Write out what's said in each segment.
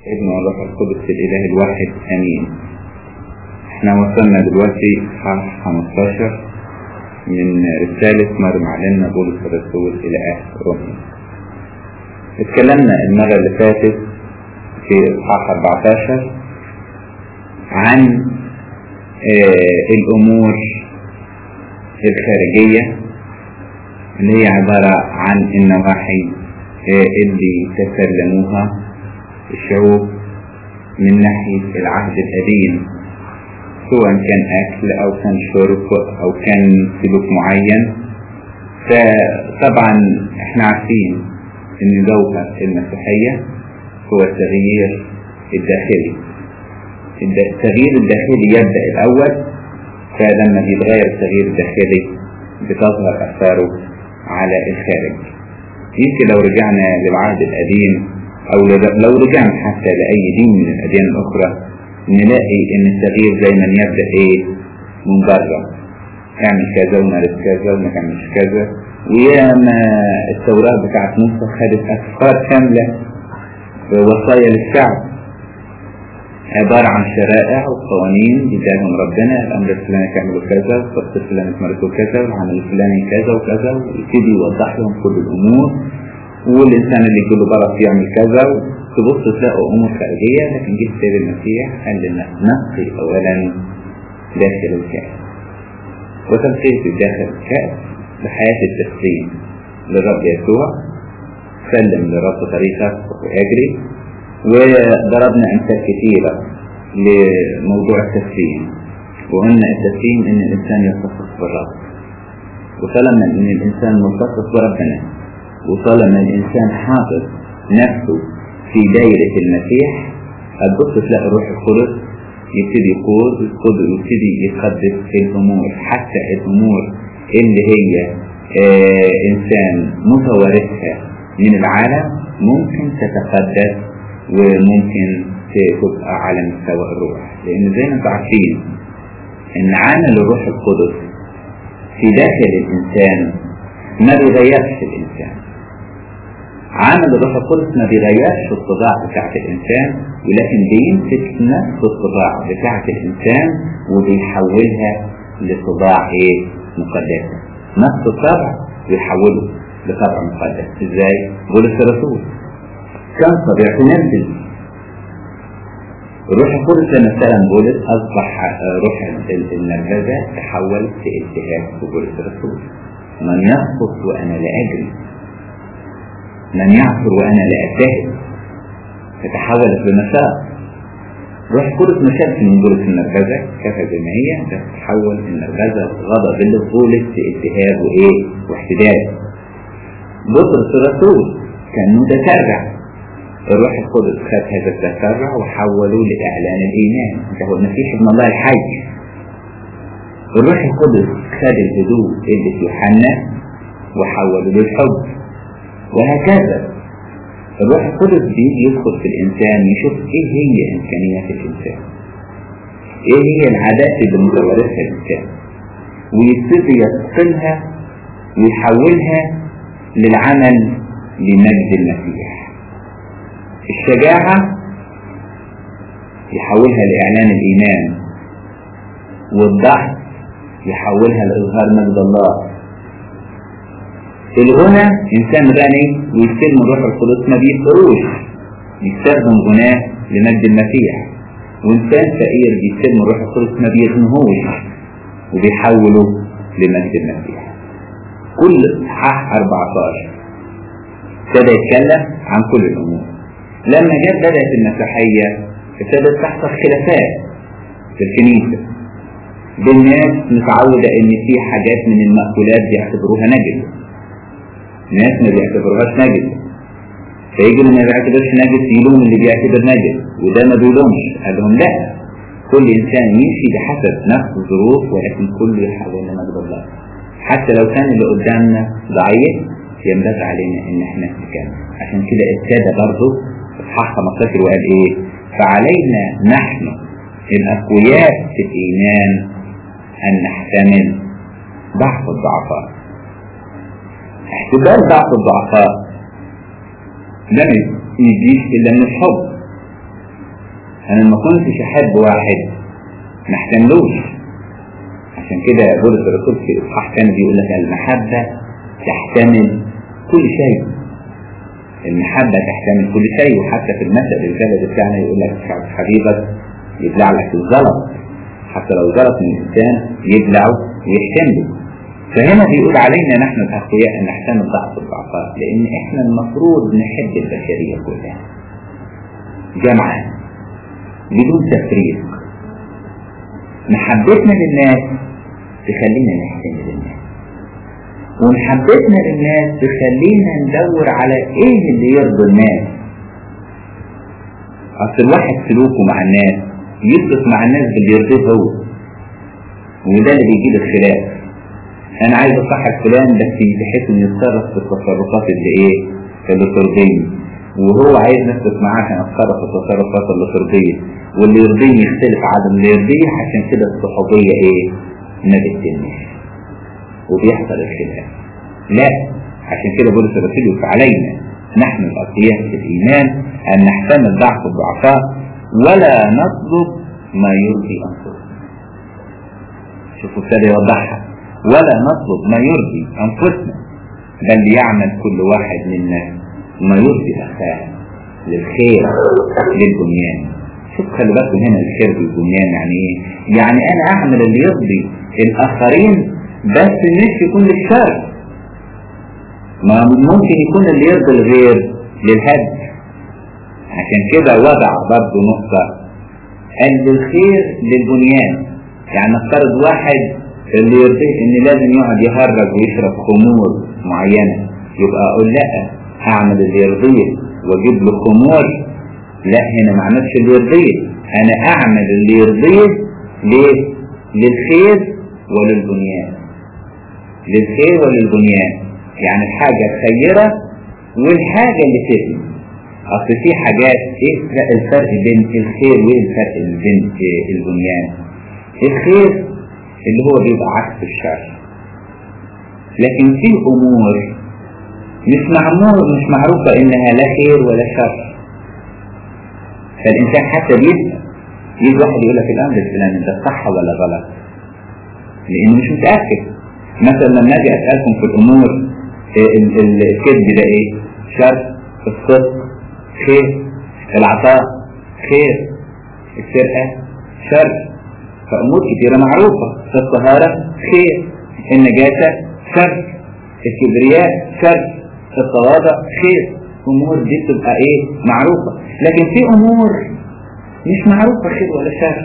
ابن والروح القدس الإله الواحد آمين. احنا وصلنا دلوقتي صفحة 15 من رسالة مريم علينا بولس الرسول إلى أهل روميا. اتكلمنا المرة اللي فاتت في صفحة 14 عن الأمور الخارجية اللي هي عبارة عن النواحي اللي تسلموها الشعوب من ناحية العهد القديم، سواء كان أكل أو كان شرب أو كان سلوك معين. فطبعا احنا عارفين ان جوهر المسيحية هو التغيير الداخلي. التغيير الداخلي يبدأ الأول، فلما بيتغير التغيير الداخلي بتظهر أثاره على الخارج. يمكن لو رجعنا للعهد القديم أو لو رجعنا حتى لأي دين من الأديان الأخرى نلاقي إن التغيير دايما يبدأ من بره، اعمل كذا ومارس كذا وما تعملش كذا. وياما التوراة بتاعت موسى خدت أسفار كاملة وصايا للشعب عبارة عن شرائع وقوانين بداهم ربنا، الأمر الفلاني تعملوا كذا والصفت الفلاني تمارسوا كذا والعمل الفلاني كذا وكذا، ويبتدي يوضح لهم كل الأمور. والإنسان اللي يقوله برا يعمل كذا، تبص تلاقوا أمور خارجية. لكن جه سيد المسيح قال لنا نقي أولا داخل الكأس، وتنقية داخل الكأس بحياة التسليم للرب يسوع. سلم لرب طريقك وأجري. وضربنا أمثال كثيرة لموضوع التسليم، وقلنا التسليم إن الإنسان يلتصق بالرب، وطالما إن الإنسان ملتصق بربنا، وطالما الإنسان حاطط نفسه في دايرة المسيح، هتبص تلاقي الروح القدس يبتدي يقود ويبتدي يقدس الأمور، حتى الأمور اللي هي إنسان متوارثها من العالم ممكن تتقدس وممكن تبقى على مستوى الروح. لأن زي ما انتم عارفين إن عمل الروح القدس في داخل الإنسان ما بيغيرش الإنسان. عمل الروح القدس ما بيغيرش الطباع بتاعت الإنسان، ولكن بيمسك نفس الطباع بتاعت الإنسان وبيحولها لطباع مقدسة. نفس الطبع بيحوله لطبع مقدس. ازاي؟ بولس الرسول كان طبيعته نرجس. الروح القدس لما استلم بولس أصبح روح النرجسة تحول في التهاب في بولس الرسول. من يسقط وأنا لا أجري، من يعثر وأنا لا أجتهد، فتحولت لنشاط. روح القدس ما شافش من بولس النرجسة، شافها زي ما هي، بس تحول النرجسة غضب لبولس في التهاب واحتداد. بطرس الرسول كان متسرع، الروح القدس خد هذا التسرع وحوله لإعلان الإيمان، هو المسيح ابن الله الحي. الروح القدس خد الهدوء اللي في يوحنا وحوله للحب، وهكذا. الروح القدس بيجي يدخل في الإنسان يشوف إيه هي إمكانيات الإنسان، إيه هي العادات اللي متوارثها الإنسان، ويبتدي يتقنها ويحولها للعمل لمجد المسيح. الشجاعة يحولها لإعلان الإيمان، والضعف يحولها لإظهار مجد الله. الغنى إنسان غني ويستلم الروح القدس ما بيفقروش، يستخدم غناه لمجد المسيح. وإنسان فقير بيستلم الروح القدس ما بيغنهوش وبيحوله لمجد المسيح. كل إصحاح 14 ابتدى يتكلم عن كل الأمور. لما بدأت المسيحية ابتدت تحصل خلافات في الكنيسة بالناس متعودة إن في حاجات من المأكولات بيعتبروها نجس، ناس ما بيعتبروهاش نجس، فيجي اللي ما بيعتبرش نجس يلوم اللي بيعتبر نجس، وده ما بيلومش. قال لهم لا، كل إنسان يمشي بحسب نفس الظروف، ولكن كله يحول لمجد الله. حتى لو كان اللي قدامنا ضعيف ينبغي علينا إن احنا نتكلم. عشان كده ابتدى برضه اصحاح 15 وقال ايه؟ فعلينا نحن الأقوياء في الإيمان أن نحتمل ضعف الضعفاء. احتمال ضعف الضعفاء لا يجيش إلا من الحب، أنا ما كنتش أحب واحد ما احتملوش. عشان كده بولس الرسول في إصحاح ثاني بيقول لك المحبة تحتمل كل شيء. المحبة تحتمل كل شيء. وحتى في المثل البلد بتاعنا يقول لك حبيبك يبلع لك الزلط، حتى لو زلط من الإنسان يبلعه ويحتمله. فهنا بيقول علينا نحن الأقوياء أن نحتمل ضعف الضعفاء، لأن إحنا المفروض نحب البشرية كلها جمعا بدون تفريق. محبتنا للناس تخلينا نحتمل الناس، ومحبتنا للناس تخلينا ندور على ايه اللي يرضي الناس. اصل الواحد سلوكه مع الناس يسلك مع الناس باللي يرضيه هو، وده اللي بيجيب الخلاف. انا عايز اصحح فلان بس بحيث انه يتصرف في التصرفات اللي ترضيني، وهو عايز نفسك معاه عشان اتصرف في التصرفات اللي ترضيه، واللي يرضيني يختلف عن اللي يرضيه. عشان كده الصحوبية ما بتتمش وبيحصل الخلاف. لا، عشان كده بولس الرسول يقول علينا نحن الأقوياء في الإيمان أن نحتمل ضعف الضعفاء ولا نطلب ما يرضي أنفسنا. شوفوا ابتدى يوضحها، ولا نطلب ما يرضي أنفسنا بل يعمل كل واحد منا ما يرضي أخاه للخير للبنيان. شوف خلي بالكم هنا الخير بالبنيان يعني ايه؟ يعني أنا أعمل اللي يرضي الآخرين بس مش يكون للشر. ما ممكن يكون اللي يرضي الغير للهدف. عشان كده وضع برضه نقطة قال الخير للبنيان. يعني نفترض واحد اللي يرضيه ان لازم يقعد يهرج ويشرب خمور معينة، يبقى اقول لا، هعمل اللي يرضيه واجيب له خمور؟ لا، هنا ما عملش اللي يرضيه، انا اعمل اللي يرضيه ليه؟ للخير وللبنيان. للخير وللبنيان يعني الحاجة الخيرة والحاجة اللي تبني. اصل في حاجات ايه الفرق بين الخير وايه الفرق بين البنيان؟ الخير اللي هو بيبقى عكس الشر، لكن في امور مش معروفة انها لا خير ولا شر. فالانسان حتى يجي واحد يقول لك الامر الفلاني ده صح ولا غلط، لانه مش متأكد. مثلا لما اجي اسألكم في الامور الكذب ده ايه؟ شر. الصدق خير. العطاء خير. السرقة شر. فامور كتيرة معروفة. الطهارة خير. النجاسة شر. الكبرياء شر. التواضع خير. امور دي تبقى معروفة. لكن في امور مش معروفة خير ولا شر.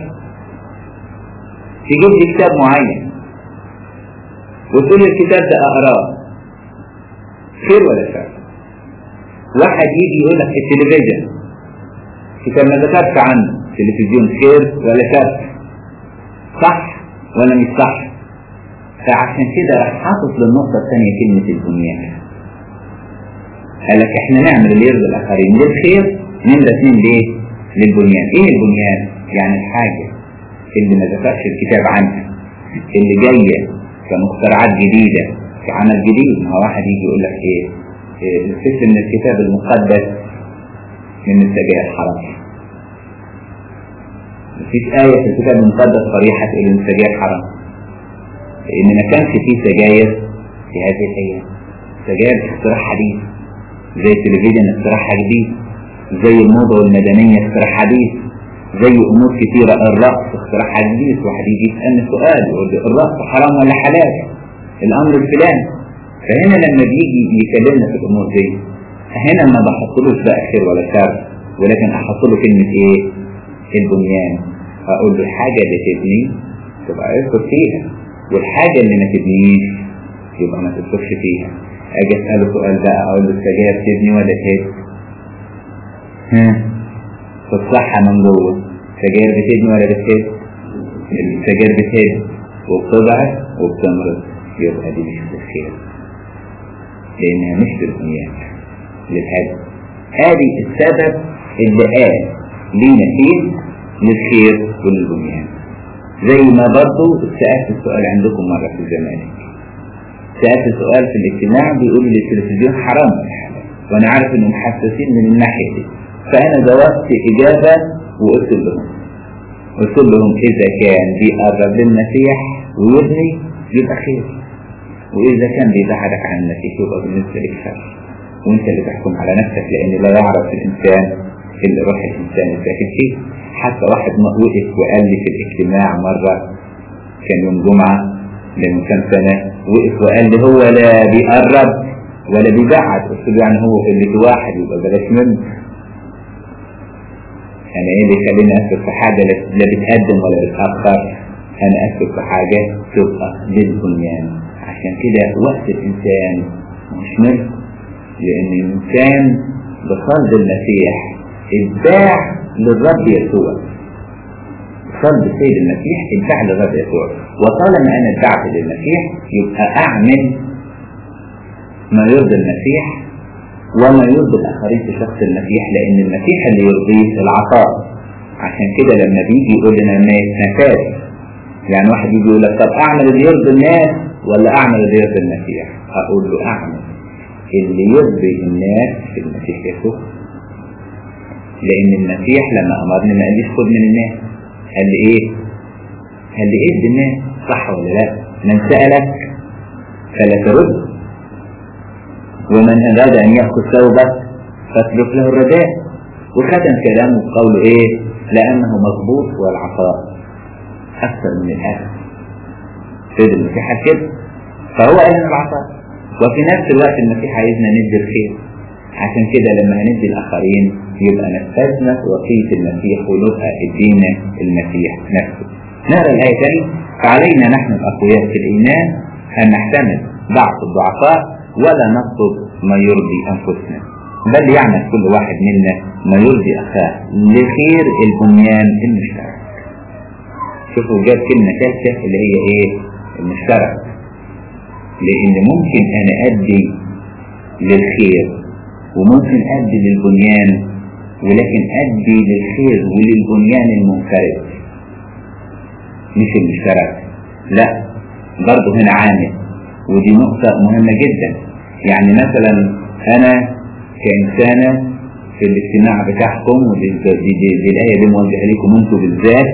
تجيب لي كتاب معين وتقول الكتاب ده اقراه، خير ولا شر؟ واحد يجي يقول لك التلفزيون كتاب ما ذكرش عنه، التلفزيون خير ولا شر؟ صح ولا مش صح؟ فعشان كده حاطط للنقطة الثانية كلمة البنيان. قال لك احنا نعمل اللي يرضي الاخرين للخير، نمرة 2 ليه؟ للبنيان. ايه البنيان؟ يعني الحاجة اللي ما ذكرش الكتاب عنها، اللي جاية كمخترعات جديدة كعمل جديد. ما واحد يجي يقول لك الفكر من الكتاب المقدس من السجاير حرام. مفيش آية في الكتاب المقدس صريحة تقول ان السجاير حرام، لان ما كانش فيه سجاير في هذه الايام. سجاير اختراع حديث، زي التلفزيون اختراع حديث، زي الموضة والمدنية اختراع حديث، زي امور كثيرة. الرقص اختراع حديث. واحد يجي يسألني سؤال يقول لي الرقص حرام ولا حلال؟ الامر الفلاني. فهنا لما بيجي يكلمنا في الامور دي، هنا ما بحطلوش بقى خير ولا شر، ولكن احط له كلمة البنيان. اقول له الحاجة اللي تبني تبقى يذكر فيها، والحاجة اللي ما تبنيش يبقى ما تذكرش فيها. اجي اسأله سؤال بقى اقول له السجاير تبني ولا تهد؟ الصحة من جوه السجاير بتبني ولا بتهد؟ السجاير بتهد وبتضعف وبتمرض، يبقى دي مش الخير، لانها مش بالبنيان، للهدف. هذه السبب اللي قال لينا فيه للخير وللبنيان. زي ما برضو سألت السؤال عندكم مرة في الزمالك، سألت السؤال في الاجتماع بيقول لي التلفزيون حرام ولا حلال، وانا عارف انهم حساسين من الناحية دي، فانا جاوبت اجابة قلت لهم إذا كان بيقرب للمسيح ويبني يبقى خير، وإذا كان بيبعدك عن المسيح يبقى بالنسبة لك شر، وانت اللي تحكم على نفسك، لأن لا يعرف الإنسان اللي روح الإنسان الداخل فيه. حتى واحد ما وقف وقال لي في الاجتماع مرة، كان يوم جمعة من كام سنة، وقف وقال لي هو لا بيقرب ولا بيبعد. قلت له يعني هو في اللي واحد يبقى بلاش منه. أنا إيه اللي يخليني أسلك في حاجة لا بتقدم ولا بتأخر؟ أنا أسلك في حاجة تبقى للبنيان. عشان كده وقت الإنسان مش ملك، لأن الإنسان بصلب المسيح اتباع للرب يسوع. صلب السيد المسيح اتباع للرب يسوع، وطالما أنا اتبعت للمسيح يبقى أعمل ما يرضي المسيح وما يرضي الآخرين في شخص المسيح، لأن المسيح اللي يرضيه العطاء. عشان كده لما بيجي يقول لنا نفاس، يعني واحد يجي يقول لك طب أعمل اللي يرضي الناس ولا أعمل اللي يرضي المسيح؟ أقول له أعمل اللي يرضي الناس في المسيح يسوع، لأن المسيح لما أمرني ما قاليش خد من الناس، قال لي إيه؟ قال لي إيه الناس؟ صح ولا لا؟ من سألك فلا ترد، ومن أراد أن يأخذ ثوبك فاترك له الرداء. وختم كلامه بقوله إيه؟ لأنه مضبوط والعطاء أكثر من الأخذ. سيد المسيح كده، فهو قال لنا العطاء، وفي نفس الوقت المسيح عايزنا ندي الخير. عشان كده لما هندي الآخرين يبقى نفذنا وصية المسيح ونبقى ادينا المسيح نفسه. نقرأ الآية تاني: فعلينا نحن الأقوياء في الإيمان أن نحتمل ضعف الضعفاء ولا نطلب ما يرضي أنفسنا، بل يعمل كل واحد منا ما يرضي أخاه لخير البنيان المشترك. شوفوا جاب كلمة ثالثة اللي هي إيه؟ المشترك. لأن ممكن أنا أدي للخير وممكن أدي للبنيان، ولكن أدي للخير وللبنيان المنفرد مش المشترك. لا، برضه هنا عامل، ودي نقطة مهمة جدا. يعني مثلا أنا كإنسانة في الاجتماع بتاعكم، ودي الآية دي موجهة لكم أنتم بالذات،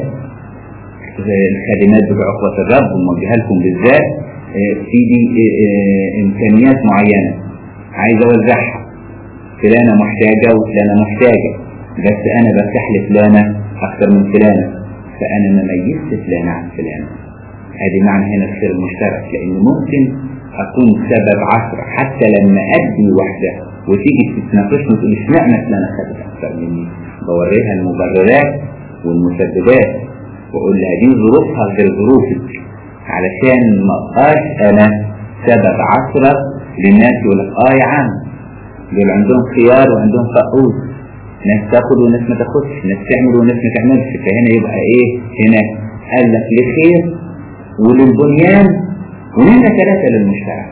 الخادمات بتوع أخوة الرب وموجهة لكم بالذات، في دي إمكانيات معينة عايز أوزعها، فلانة محتاجة وفلانة محتاجة، بس أنا برتاح لفلانة أكثر من فلانة، فأنا مميزت فلانة عن فلانة. هذه معنى هنا الخير المشترك، لأن ممكن أكون سبب عثرة حتى لما أدي واحدة وتيجي تتناقشني وتقول اشمعنى فلانة خدت أكثر مني، بوريها المبررات والمسببات وأقول لها دي ظروفها غير ظروفك، علشان ما أبقاش أنا سبب عثرة للناس. يقول لك يا عم دول عندهم خيار وعندهم فقود، ناس تاخد وناس ما تاخدش، ناس تعمل وناس ما تعملش. فهنا يبقى ايه؟ هنا قال لك للخير وللبنيان، ونمرة 3 للمشترك.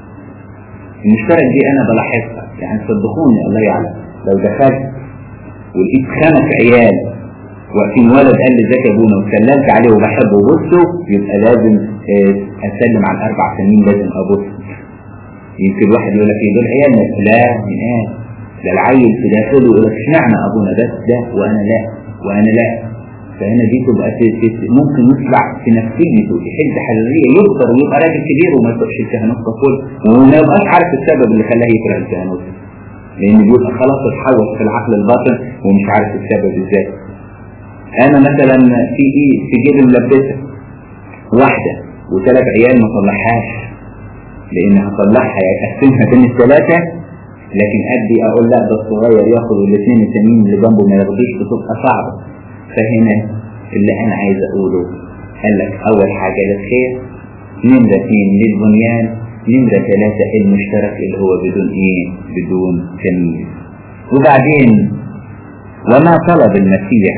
المشترك دي انا بلاحظها، يعني صدقوني الله يعلم، لو دخلت ولقيت 5 عيال وقتين ولد قال لي ازيك يا ابونا وسلمت عليه وبحبه وبصه، يبقى لازم اسلم على 4 سنين، لازم ابص. يمكن واحد يقول لك ايه دول عيالنا؟ لا، من ده العيل في داخله يقول لك اشمعنى ابونا بس ده وانا لا وانا لا. فهنا دي تبقى ممكن يطلع في نفسيته حده حراريه، يكبر ويبقى راجل كبير وما يطلعش الكهنوت ككل، وما يبقاش عارف السبب اللي خلاه يكره الكهنوت، لان بيبقى خلاص اتحول في العقل الباطن ومش عارف السبب ازاي. انا مثلا في جيب ملبسه واحده و3 عيال ما طلعهاش، لان هطلعها يقسمها بين ال3، لكن ادي اقول لا ده الصغير ياخد والاثنين التانيين اللي جنبه ما ياخدوش، بتبقى صعبه. فهنا اللي انا عايز اقوله قال لك اول حاجه للخير، نمرة 2 للبنيان، نمرة 3 المشترك اللي هو بدون ايه؟ بدون تمييز. وبعدين وما طلب المسيح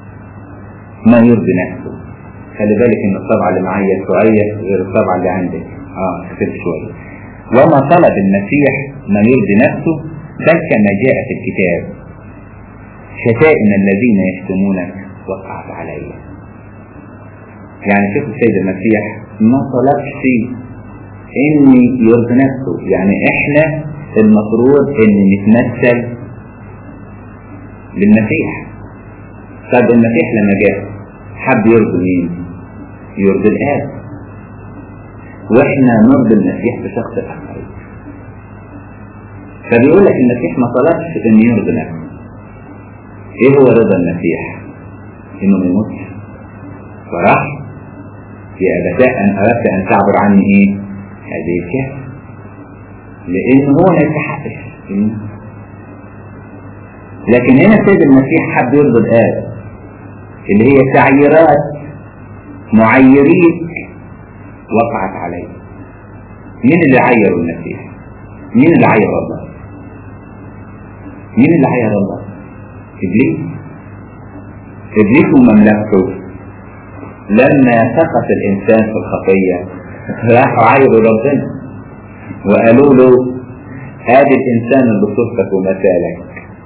ما يرضي نفسه. خلي بالك ان الطبعه اللي معايا شويه غير الطبعه اللي عندك، اكتب شويه. وما طلب المسيح ما يرضي نفسه، بل كما جاء في الكتاب: شتائم الذين يشتمونك وقعت علي. يعني شوف السيد المسيح ما طلبش ان يرضي نفسه، يعني احنا المفروض ان نتمثل للمسيح. طب المسيح لما جاء حب يرضي مين؟ يرضي الآب، واحنا نرضي المسيح بشخص الآخرين. فبيقول لك المسيح ما طلبش ان يرضي نفسه. ايه هو رضا المسيح؟ انه ما يموتش، فراح يا أبتاء أن أردت أن تعبر عني إيه؟ هذه الكاس، لأنه هو ما يستحقش. لكن هنا السيد المسيح حب يرضي الآب، اللي هي تعييرات معيريك وقعت عليه. مين اللي عير المسيح؟ مين اللي عير الله؟ مين اللي عير الله؟ إبليس. إبليس ومملكته لما سقط الإنسان في الخطية راحوا عيروا ربنا وقالوا له هذا الإنسان اللي صورتك ومثالك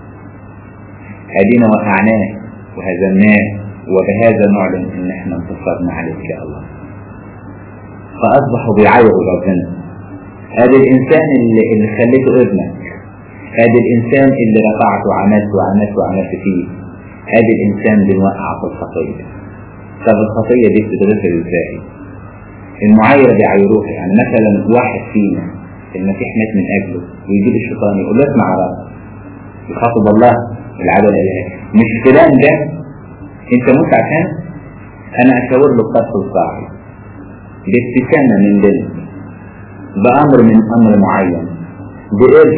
ادينا وقعناه وهزمناه، وبهذا نعلن ان احنا انتصرنا عليك يا الله. فاصبحوا بيعيروا ربنا، هذا الانسان اللي خليته ابنك، هذا الانسان اللي رفعته وعملت فيه، هذا الانسان بنوقع في الخطيه. طب الخطيه دي بتدرسها ازاي؟ المعايره بيعيروها. يعني مثلا واحد فينا المسيح مات من اجله، ويجيب الشيطان يقول له اسمع رب، يخاطب الله العدل الالهي، مش فلان ده انت موت عشان انا اشاور له قتل صاحي بابتسامه من بنت، بامر من امر معين، بقرش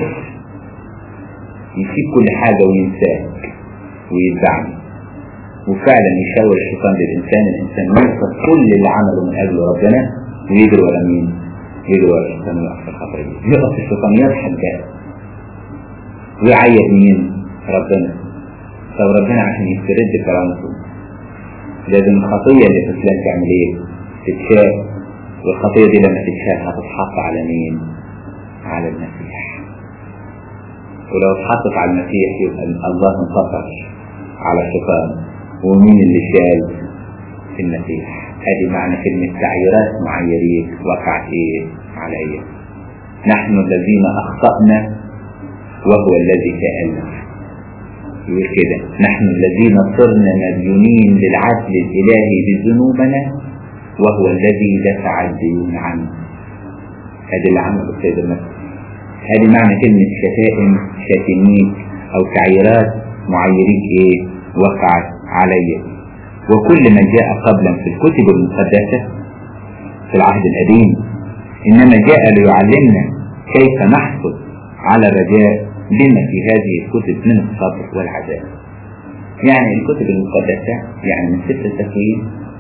يسيب كل حاجه وينساك ويتبعني. وفعلا يشاور الشيطان للانسان، الانسان ينسى كل اللي عمله من اجل ربنا ويجري ورا مين؟ يجري ورا الشيطان ويقع في الخطيه. يقف الشيطان يضحك ده ويعير مين؟ ربنا. طب ربنا عشان يسترد كرامته لازم الخطيه اللي في فلان تعمل ايه؟ تتشال. والخطيه دي لما تتشال هتتحط على مين؟ على المسيح. ولو اتحطت على المسيح يبقى الله انتصر على الشيطان. ومين اللي شال؟ المسيح. هذه معنى كلمة تعييرات معيرين وقعت ايه؟ علي. نحن الذين اخطأنا وهو الذي سألنا. يقول كده نحن الذين صرنا مديونين للعدل الالهي بذنوبنا وهو الذي دفع الديون عنه. هذا اللي عمله السيد المسيح. هذه معنى كلمة شاتميك او تعييرات معيريك ايه؟ وقعت علي. وكل ما جاء قبلا في الكتب المقدسة في العهد القديم انما جاء ليعلمنا كيف نحصل على الرجاء بما في هذه الكتب من الصبر والعذاب. يعني الكتب المقدسة يعني من سفر التكوين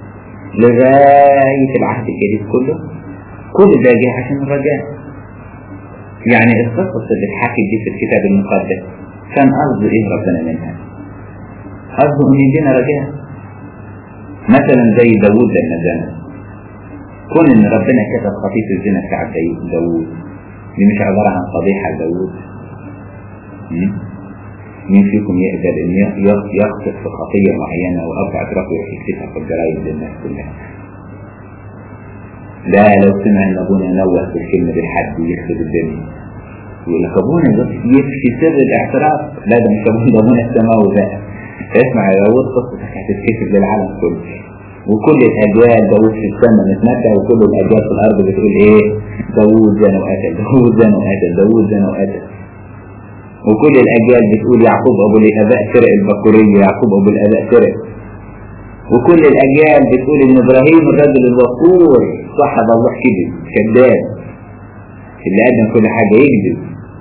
لغاية العهد الجديد كله، كل ده جاء عشان الرجاء. يعني القصص اللي اتحكت دي في الكتاب المقدس كان قصده ايه ربنا منها؟ قصده ان يدينا رجاء. مثلا زي داوود لما زنى، كون ان ربنا كتب خطية الزنا بتاع داوود دي مش عبارة عن فضيحة داوود. مين فيكم يقدر ان يخطئ في خطية معينة وأرفع اعترافه يكتبها في الجرايد للناس كلها؟ لا، لو سمع ان ابونا نوه في الكلمة بالحد يخرب الدنيا يقول لك ابونا يفشي سر الاعتراف. لا، ده مش ابونا السماوي بقى. اسمع يا داوود قصتك هتتكتب للعالم كله، وكل الاجيال داوود في السماء متمتع، وكل الاجيال في الارض بتقول ايه؟ داوود زنى وقتل، داوود زنى وقتل، داوود زنى وقتل. وكل الاجيال بتقول يعقوب ابو الاباء سرق البكورية، يعقوب ابو الاباء سرق. وكل الاجيال بتقول ان ابراهيم الرجل الوقور صاحب الله كذاب اللي قدم كل حاجة يكذب.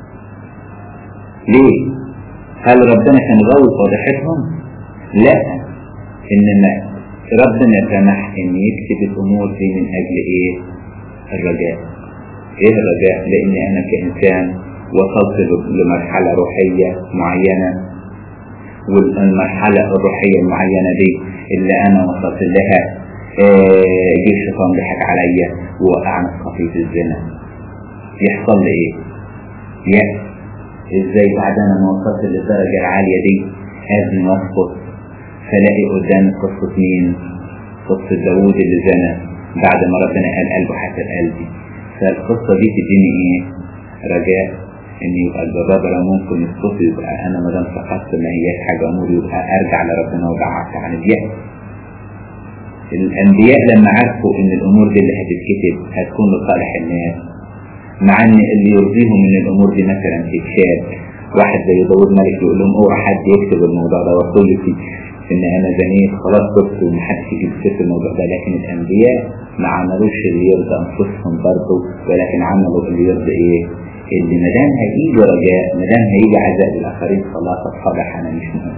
ليه؟ هل ربنا كان غاوي فضيحتهم؟ لا، انما ربنا سمح ان يكتب الامور دي من اجل ايه؟ الرجاء. ايه الرجاء؟ لان انا كإنسان وصلت لمرحلة روحية معينة، والمرحلة الروحية المعينة دي اللي انا وصلت لها جه الشيطان ضحك عليا ووقعنا في خطية الزنا. يحصل لي ايه؟ يأس. ازاي بعد انا ما وصلت للدرجة العالية دي ازني واسقط؟ فلاقي قدامي قصة مين؟ قصة داوود اللي زنى بعد ما ربنا قال قلبه حسب قلبي. فالقصة دي تديني ايه؟ رجاء ان يبقى الجبابرة ممكن يسقط، يبقى انا ما دام سقطت ما هياش حاجة امور، يبقى ارجع لربنا وابعدت عن اليأس. الانبياء لما عرفوا ان الامور دي اللي هتتكتب هتكون لصالح الناس، مع ان اللي يرضيهم من الامور دي مثلا تتشاب، واحد زي داود ملك يقول لهم اوعى حد يكتب الموضوع ده وصيتي ان انا زنيت خلاص بس ومحدش يجيب سيرة الموضوع ده. لكن الانبياء ما عملوش اللي يرضي انفسهم برضه، ولكن عملوا اللي يرضي ايه؟ اللي مدام هيجي رجاء، مدام هيجي عذاب الاخرين خلاص الصالح انا مش مهم،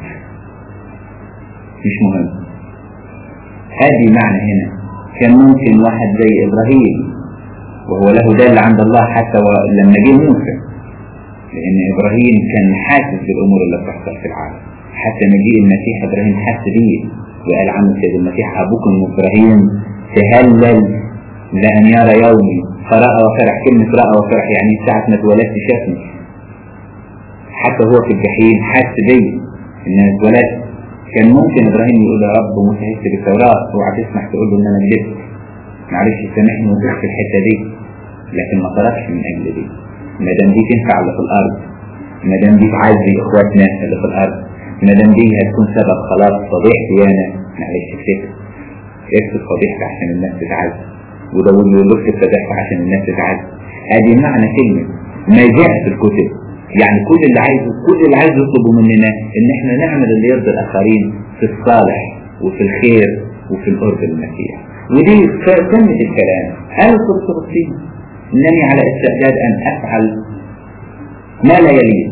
مش مهم. هذه معنى هنا. كان ممكن واحد زي ابراهيم وهو له دل عند الله حتى لما جه موسى، لان ابراهيم كان حاسس بالامور اللي بتحصل في العالم، حتى مجيء المسيح ابراهيم حس بيه وقال عنه سيد المسيح ابوكم ابراهيم تهلل لان يرى يومي فرأى وفرح. كلمة رأى وفرح يعني ساعة ما اتولدت شافني، حتى هو في الجحيم حس بيه ان انا اتولدت. كان ممكن ابراهيم يقول يا رب موسى هيكتب التوراة اوعى تسمح تقول له ان انا كذبت، معلش سامحني وتخفي الحتة دي، لكن ما طلبش من اجل دي. ما دام دي تنفع اللي في الارض، ما دام دي تعزي اخواتنا اللي في الارض، ما دام دي هتكون سبب خلاص فضيحتي انا، معلش اكتب فضيحتي عشان الناس تتعزي، وده يقول لك فضيحتي عشان الناس تتعزي. ادي معنى كلمة ما جاء في الكتب. يعني كل اللي عايز يطلبه مننا ان احنا نعمل اللي يرضي الاخرين في الصالح وفي الخير وفي القرب المسيح. ودي قمة الكلام. انا كنت بصير انني على استعداد ان افعل ما لا يليق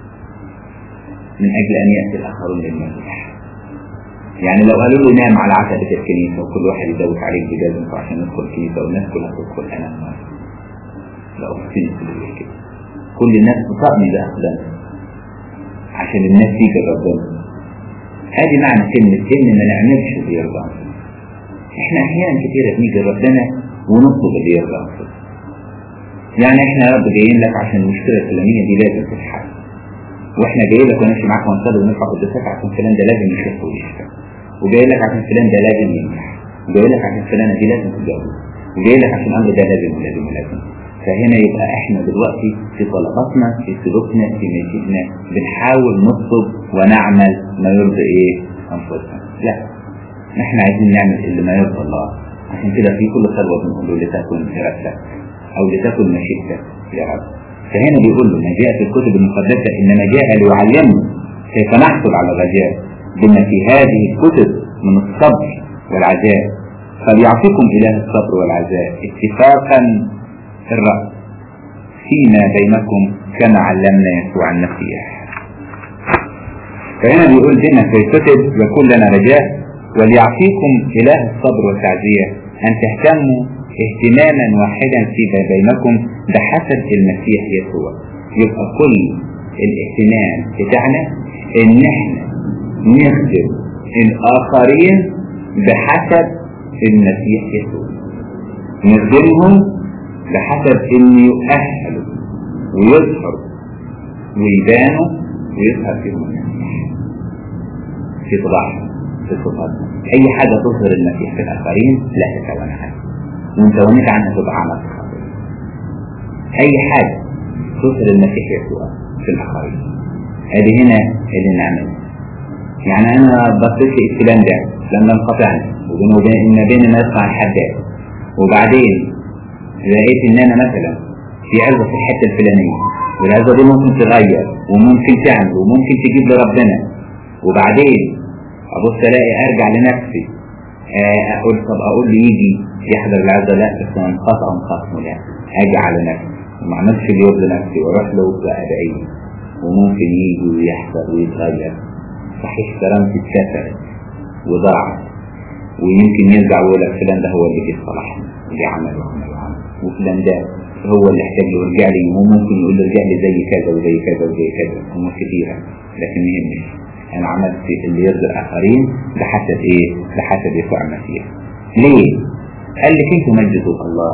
من اجل ان يأتي الاخرون للمسيح. يعني لو قالوا لي نام على عتبة الكنيسة وكل واحد يدوس عليك بجازمته عشان ندخل الكنيسة والناس كلها تدخل، انا ما لا أفصيل كده. كل الناس بتطقني بأقدام عشان الناس تيجي ربنا. هذه معنى كلمة إن ما نعملش اللي يرضى عنه. احنا احيانا كتيرة بنيجي ربنا ونطلب اللي يرضى عنه. يعني احنا يا رب جايين لك عشان المشكلة الفلانية دي لازم تتحل، واحنا جايين لك ونمشي معاك ونصلي ونرفع قداسك عشان فلان ده لازم يشوف ويشفى، وجاي لك عشان فلان ده لازم ينجح، وجاي لك عشان فلانة دي لازم تتجوز، وجاي لك عشان الأمر ده لازم ولازم ولازم. فهنا يبقى احنا دلوقتي في طلباتنا في سلوكنا في مشيئنا بنحاول نطلب ونعمل ما يرضي ايه انفسنا. لا، احنا عايزين نعمل اللي ما يرضي الله. عشان كده في كل صلوة بنقول له لتكن ارادتك او لتكن مشيئتك يا رب. فهنا بيقول له ما جاء في الكتب المقدسة انما جاء ليعلمنا كيف نحصل على الرجاء بما في هذه الكتب من الصبر والعزاء، فليعطيكم اله الصبر والعزاء اتفاقا الرأي فيما بينكم كما علمنا يسوع المسيح. فهنا بيقول بما في الكتب يكون لنا رجاء، وليعطيكم إله الصبر والتعزية أن تهتموا اهتماما واحدا فيما بينكم بحسب المسيح يسوع. يبقى كل الاهتمام بتاعنا ان احنا نخدم الآخرين بحسب المسيح يسوع، نخدمهم بحسب ان يؤهلوا ويظهروا ويبانوا ويظهر فيهم المسيح في طباعهم في صفاتهم. اي حاجة تظهر المسيح في الاخرين لا تتوانى عنها، وانت ونيت عنها تبقى عمل خطير. اي حاجة تظهر المسيح يسوع في الاخرين هذه هنا اللي نعملها. يعني انا بصيت في الكلام ده لما انقطعني وبين ما يطلع الحداد، وبعدين لقيت ان انا مثلا في عزة في الحتة الفلانية، والعزة دي ممكن تغير وممكن تعمل وممكن تجيب لربنا، وبعدين ابص الاقي ارجع لنفسي اقول طب اقول لي يجي يحضر العزة، لا بس انا انقطع ونخصمه، لا اجي على نفسي وما عملش اليوم لنفسي واروح له بأدعيه، وممكن يجي ويحضر ويتغير. صحيح كرامتي اتكسرت وضاعت، ويمكن يرجع ويقول لك فلان ده هو اللي جه صلحني اللي عمل وفلان ده هو اللي احتاج له ورجع لي، وممكن يقول له رجع لي زي كذا وزي كذا وزي كذا امور كثيره، لكن ما يهمش انا عملت اللي يرضي الاخرين بحسب ايه؟ بحسب يسوع المسيح. ليه؟ قال لي كيف مجد الله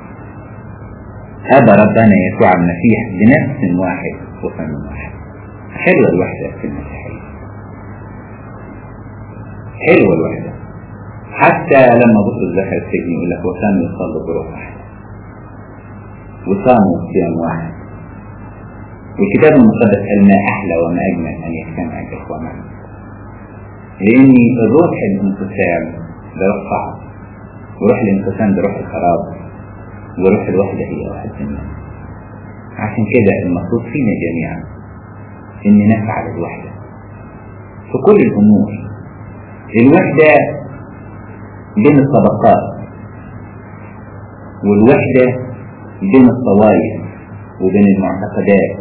هذا ربنا يسوع المسيح بنفس واحد وفم واحد. حلوه الوحده في المسيحيه، حلوه الوحده. حتى لما بطرس دخل السجن يقول لك وكانوا يصلوا بروح واحد وصاموا صيام واحد والكتاب المقدس قال ما أحلى وما أجمل أن يجتمع الإخوة معا، لأن الروح الانقسام ده روح صعب، وروح الانقسام ده روح الخراب، وروح الوحدة هي وحدة الناس. عشان كده المفروض فينا جميعا إن نفعل الوحدة في كل الأمور. الوحدة بين الطبقات، والوحدة بين الطوائف وبين المعتقدات،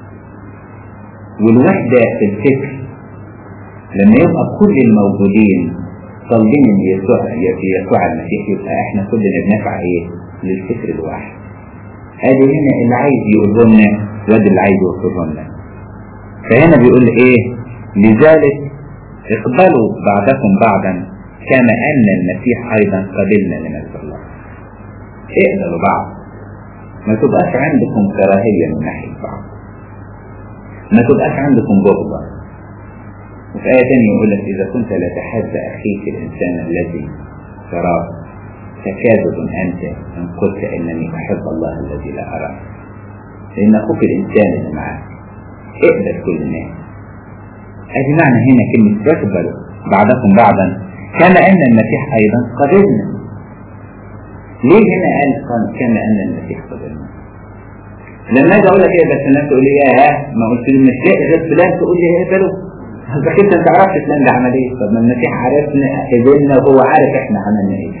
والوحدة في الفكر لما يبقى كل الموجودين طالبين ان يسوع المسيح، يبقى احنا كلنا بنسعى ايه؟ للفكر الواحد. هذه هنا اللي عايز يقوله لنا وده اللي عايز يوصله لنا. فهنا بيقول ايه؟ لذلك اقبلوا بعضكم بعضا كما ان المسيح ايضا قبلنا لمجد الله. اقبلوا بعض، ما تبقاش عندكم كراهية من ناحية بعض، ما تبقاش عندكم بغضة. وفي آية تانية يقول لك إذا كنت لا تحز أخيك الإنسان الذي تراه فكاذب أنت إن قلت إنني أحب الله الذي لا أراه. لأن أخوك الإنسان اللي معاك اقبل كل الناس. هذه معنى هنا كلمة تقبل بعضكم بعضا كما أن المسيح أيضا قبلنا. ليه هنا قال كما أن المسيح قبلنا؟ لما أجي أقول لك إيه بس الناس تقول لي ما قلت لي مش لاقي غير فلان تقول لي اقبله. إذا كنت أنت عرفت فلان ده عمل إيه؟ طب ما المسيح عرفنا قبلنا وهو عارف إحنا عملنا إيه.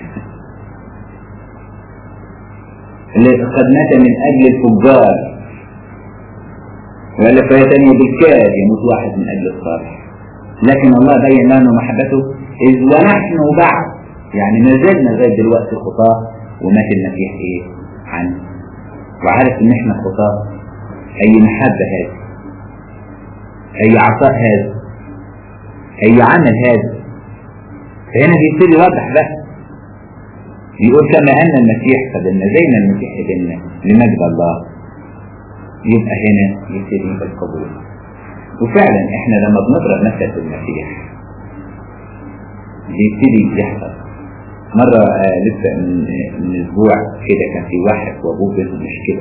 اللي قد مات من أجل الفجار، وقال لك آية تانية بالكاد يموت واحد من أجل الصالح. لكن الله بين لنا محبته إذ ونحن بعد، يعني ما زلنا لغاية دلوقتي خطاة ومات المسيح إيه عنه، وعارف إن إحنا خطاة. أي محبة هذا، أي عطاء هذا، أي عمل هذا. فهنا بيبتدي يوضح بقى، يقول كما أن المسيح قبلنا زي ما المسيح قبلنا لمجد الله، يبقى هنا يبتدي بالقبول. وفعلا احنا لما بنضرب مثل المسيح بيبتدي يحصل. مرة لسه من اسبوع كده كان في واحد وابوه بينهم مشكلة،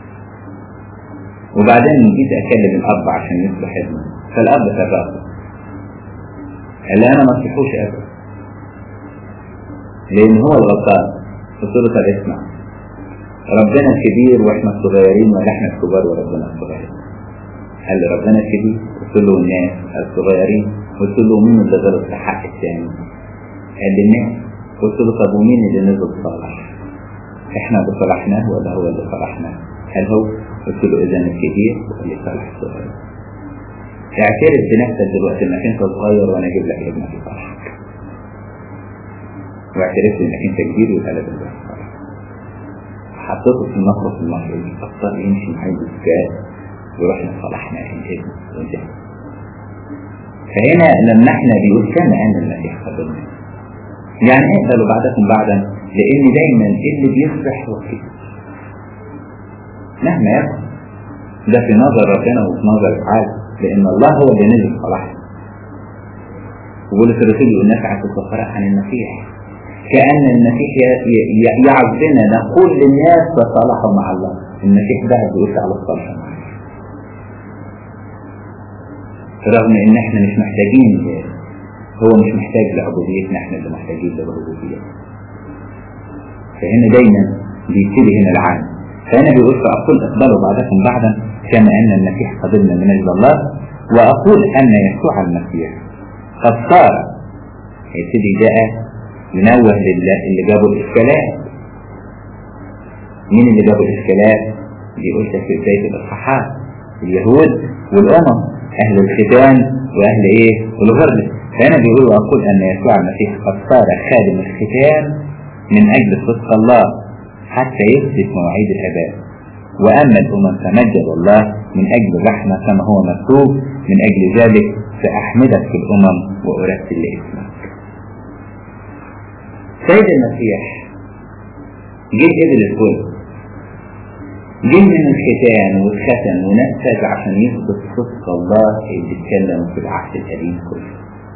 وبعدين جيت اكلم الاب عشان يصلح ابنه، فالاب فرقه قال لي انا ما اصلحوش ابدا لان هو الغلطان. قلت له طب اسمع، ربنا الكبير واحنا الصغيرين ولا احنا الكبار وربنا الصغيرين؟ قال لي ربنا الكبير. قلت له الناس الصغيرين. قلت له مين اللي غلط في حق الثاني؟ قال لي الناس. قلت له طب ومين اللي نزل صالح؟ احنا اللي صلحناه ولا هو اللي صلحناه؟ قال هو. قلت له اذا الكبير واللي صالح الصغير. اعترف بنفسك دلوقتي انك انت صغير وانا اجيب لك ابنك يصلحك، واعترف انك انت كبير ويبقى لك ابنك يصلحك. حطيته في المصرف المصري اضطر يمشي معي بالكاد ورحنا صلحنا الابن وانتهى. فهنا لما احنا بيقول كما ان المسيح قبلنا، يعني اقبلوا بعضكم بعضا، لان دايما اللي بيصلح هو كده مهما يكن، ده في نظر ربنا وفي نظر العالم، لان الله هو اللي نزل صلاحنا. وقول الرسول يقول نفعل الكفار عن المسيح، كأن المسيح يعزنا نقول للناس تصالحوا مع الله. المسيح ده بيقول على الصالح معه، رغم ان احنا مش محتاجين، هو مش محتاج لعبوديتنا، احنا اللي محتاجين لعبوديته. فهنا دايما بيبتدي هنا العالم. فهنا بيقول فأقول اقبلوا بعضكم بعضا كما ان المسيح قبلنا من اجل الله، واقول ان يسوع المسيح قد صار. يبتدي بقى ينوه اللي جابوا الاشكالات. مين اللي جابوا الاشكالات؟ بيقول في بداية الاصحاحات اليهود والامم، اهل الختان واهل ايه والغرب. فهنا بيقول واقول ان يسوع المسيح قد صار خادم الختان من اجل صدق الله حتى يثبت مواعيد الاباء، واما الامم فمجد الله من اجل الرحمه كما هو مكتوب من اجل ذلك فاحمدك في الامم وارتل لاسمك. سيد المسيح جه قبل الكل، جه من الختان والختن ونفذ عشان يثبت صدق الله اللي اتكلم في العهد القديم كله،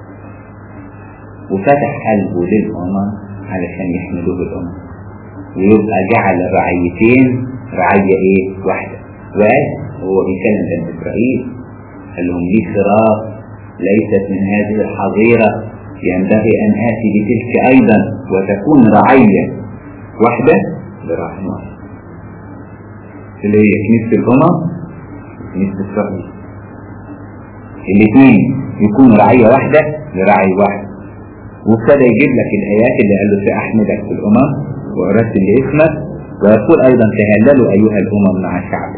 وفتح قلبه للأمم علشان يحملوه الأمم، ويبقى جعل رعيتين، رعية ايه واحدة، وقال هو بيكلم بني إسرائيل، قال لهم لي صراط ليست من هذه الحظيرة، ينبغي أن آتي بتلك أيضا وتكون رعية واحدة لراعي واحد، اللي هي كنيسة الأمم وكنيسة إسرائيل. الاثنين يكونوا رعية واحدة لراعي واحد. وابتدى يجيب لك الآيات اللي قال له سأحمدك في الأمم وأرسل لاسمك، ويقول أيضا تهللوا أيها الأمم مع شعبه.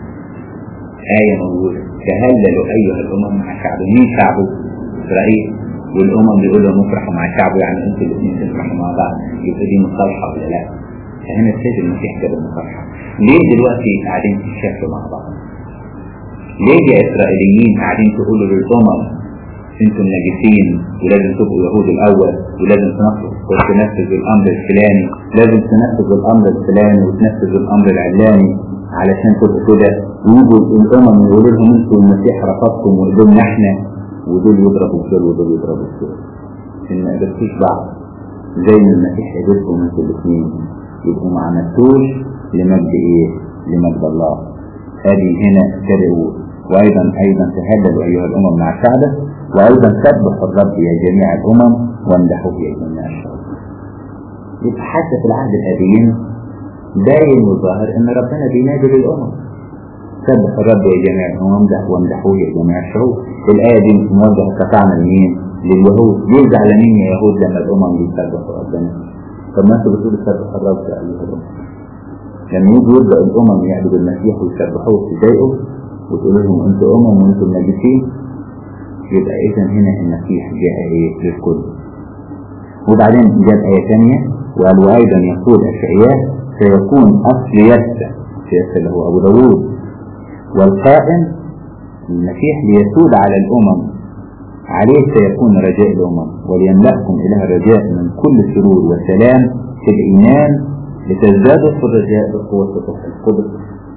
آية موجودة، تهللوا أيها الأمم مع شعبه. مين شعبه؟ إسرائيل. والأمم بيقول لهم افرحوا مع شعبه، يعني انتوا الاثنين تفرحوا مع بعض، يبقى دي مصالحة ولا لا؟ فهنا السيد المسيح جاب المصالحة. ليه دلوقتي قاعدين تتشافوا مع بعض؟ ليه يا إسرائيليين قاعدين تقولوا للأمم انتوا الناجسين ولازم تبقوا يهود الأول ولازم تنفذوا الأمر الفلاني، لازم تنفذوا الأمر الفلاني وتنفذوا الأمر العلاني علشان تبقوا كده، ويجوا الأمم يقولوا لهم انتوا المسيح رفضكم وقدمنا احنا، ودول يضربوا الدول ودول يضربوا الدول. إن ما قدرتوش بعض زي ما المسيح قدرتهم انتوا الاثنين، يبقوا ما عملتوش لمجد ايه؟ لمجد الله. هذه هنا ابتدأوا. وأيضا تهللوا أيها الأمم مع شعبه، وأيضا سبحوا الرب يا جميع الأمم وامدحوه يا جميع الشعوب. يبقى حتى في العهد القديم باين وظاهر إن ربنا بينادي للأمم سبحوا الرب يا جميع الأمم وامدحوه يا جميع الشعوب. الآية دي موجهة قطعنا لمين؟ لليهود. ليه زعلانين يا يهود لما الأمم بيسبحوا ربنا؟ طب ما أنتوا بتقولوا سبحوا الرب يا أيها الأمم. لما يجوا يبدأ الأمم يعبدوا المسيح ويسبحوه ويضايقوا وتقول لهم انتوا أمم وانتوا الناجسين، يبقى إذا هنا المسيح جاء ايه للكل. وبعدين جاء آية ثانية وقال وأيضا يقول أشعياء سيكون أصل يسى اللي هو أبو داوود والقائم المسيح ليسود على الأمم، عليه سيكون رجاء الأمم وليملأكم إله الرجاء من كل سرور وسلام في الإيمان لتزدادوا في الرجاء بقوة الروح القدس.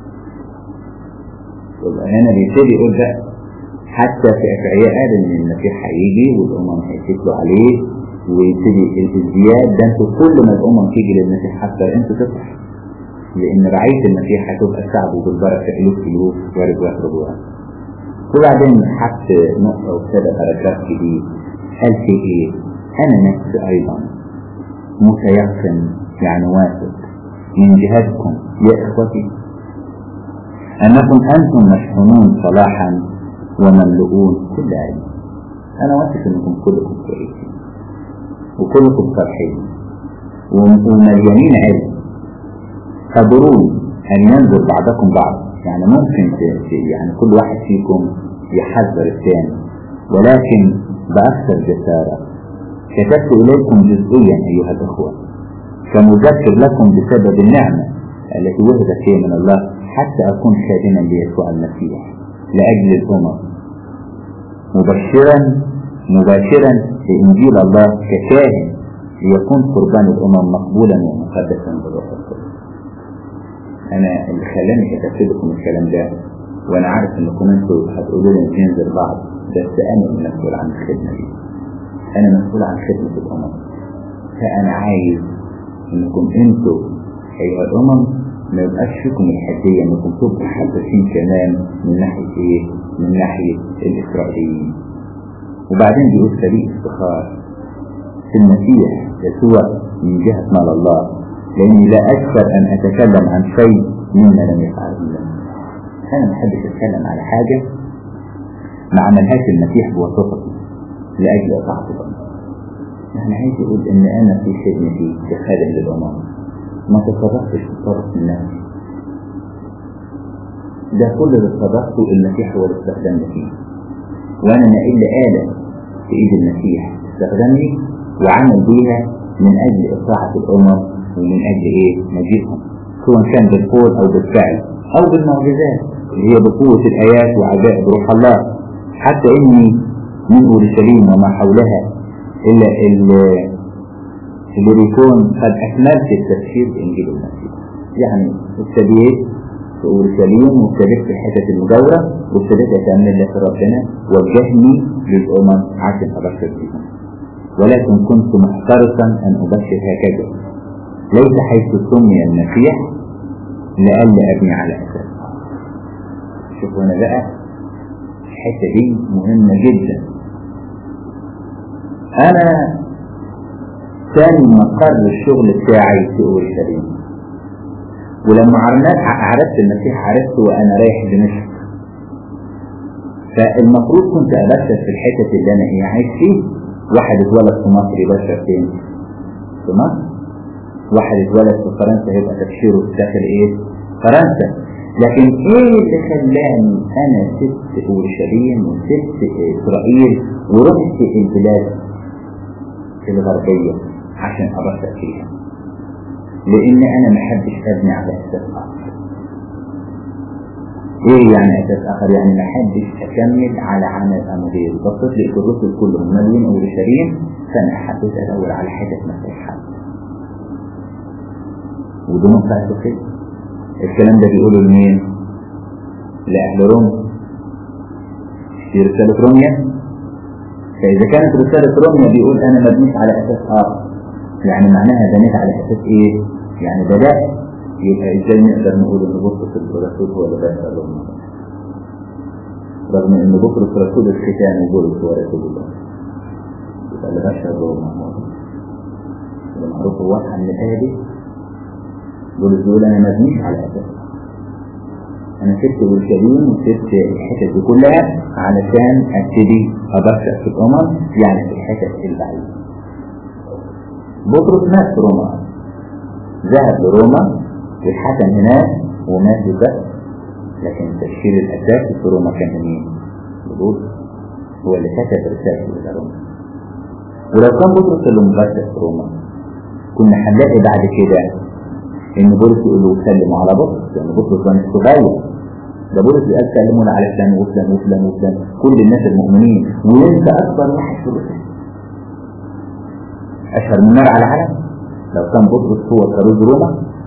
يبقى هنا بيبتدي يقول بقى حتى في أشعياء قال إن المسيح هيجي والأمم هيتكلوا عليه ويبتدي الازدياد ده. انتوا كل ما الأمم تيجي للمسيح حتى انتوا تفرح، لأن رعاية المسيح هتبقى شعبه بالبركة ألوف ويخرجوها. وبعدين حط نقطة وابتدى باراجراف جديد قال في إيه؟ أنا نفسي أيضا متيقن يعني واثق من جهتكم يا إخوتي أنكم أنتم مشحونون صلاحا ومملؤون كل علم. أنا واثق أنكم كلكم كويسين وكلكم فرحين ومليانين علم. قدرون أن ينظر بعضكم بعض، يعني ممكن يعني كل واحد فيكم يحذر الثاني، ولكن بأكثر جسارة كتبت إليكم جزئيا أيها الأخوة كمذكر لكم بسبب النعمة التي وهبت لي من الله حتى أكون خادما ليسوع المسيح لأجل الأمم مباشرا لإنجيل الله ككاهن ليكون قربان الأمم مقبولا ومقدسا بالروح القدس. أنا اللي خلاني كتبت لكم الكلام ده وأنا عارف إنكم أنتوا هتقولوا لي ننزل بعض، بس أنا مسؤول عن الخدمة دي، أنا مسؤول عن خدمة الأمم. فأنا عايز إنكم أنتوا أيها الأمم ما يبقاش فيكم الحدية إنكم تبقوا حدثين كمان من ناحية إيه؟ من ناحية الإسرائيليين. وبعدين بيقول فريق افتخار في المسيح يسوع من جهة مال الله، لأني لا أكثر أن أتكلم عن شيء مما لم يفعله الله. أنا ما أحبش أتكلم على حاجة ما عملهاش المسيح بواسطتي لأجل إطاعة الأمم. يعني عايز يقول إن أنا في خدمتي كخادم للأمم ما تصرفتش تصرف من نفسي، ده كل اللي تصرفته المسيح هو اللي استخدمني فيه، وأنا ما إلا آلة في إيد المسيح استخدمني وعمل بيها من أجل إطاعة الأمم ومن أجل إيه؟ مجيئهم، سواء كان بالقول أو بالفعل أو بالمعجزات اللي هي بقوة الآيات وعجائب روح الله. حتى إني من أورشليم وما حولها إلا اللي بيكون قد أكملت التبشير بإنجيل المسيح. يعني ابتديت في أورشليم وابتديت في الحتة المجاورة وابتديت أتأمل لك ربنا وجهني للأمم عشان أبشر بهم، ولكن كنت محترصا أن أبشر هكذا ليس حيث سمي المسيح لألا أبني على أساس. شوفوا هنا بقى الحتة دي مهمة جدا. أنا ثاني مقر الشغل بتاعي في أورشليم، ولما عرفت المسيح عرفته وأنا رايح دمشق، فالمفروض كنت أبشر في الحتة اللي أنا عايش فيه. واحد اتولد في مصر يبشر فين؟ في مصر. واحد اتولد في فرنسا يبقى تبشيره داخل فرنسا. لكن اللي خلاني أنا سبت أورشليم وسبت إسرائيل ورحت البلاد الغربية عشان أبشر فيها؟ لأن أنا ما حبش أبني على أساس آخر. يعني أساس آخر؟ يعني ما حبش أكمل على عمل أموديل. بصيت لقيت الرسل كلهم مالين أورشليم، فأنا حبيت أدور على حاجة مسيحة، وده منفعته كده. الكلام ده بيقوله لمين؟ لأهل روما في رسالة روميا. فإذا كانت رسالة روميا بيقول أنا مبنيت على أساس آخر، يعني معناها بنيت على أساس يعني بدأ. يبقى إزاي نقدر نقول إن بطرس الرسول هو اللي بدأ روما، رغم إن بطرس رسول الختان وبولس هو رسول الله؟ يبقى اللي بشر روما المعروف واضحة من الآية. بولس يقول أنا مبنيش على أساس، أنا سبت أورشليم وسبت الحتت دي كلها علشان أبتدي أبشر في الأمم، يعني في الحتت البعيدة. بطرس مات في روما، ذهب لروما والحكم هناك ومات بس، لكن التشكيل الأساسي في روما كان مين؟ بطرس، هو اللي كتب رسالة إلى روما. ولو كان بطرس اللي مبشر في روما كنا هنلاقي بعد كده إن بولس يقول له سلموا على بطرس، لأن بطرس ده مش صغير. ده بولس قال سلمونا على فلان وفلان وفلان وفلان، كل الناس المؤمنين، وانت أكبر واحد في الرسل، أشهر من نار على العالم. لو كان بطرس هو كروز روما،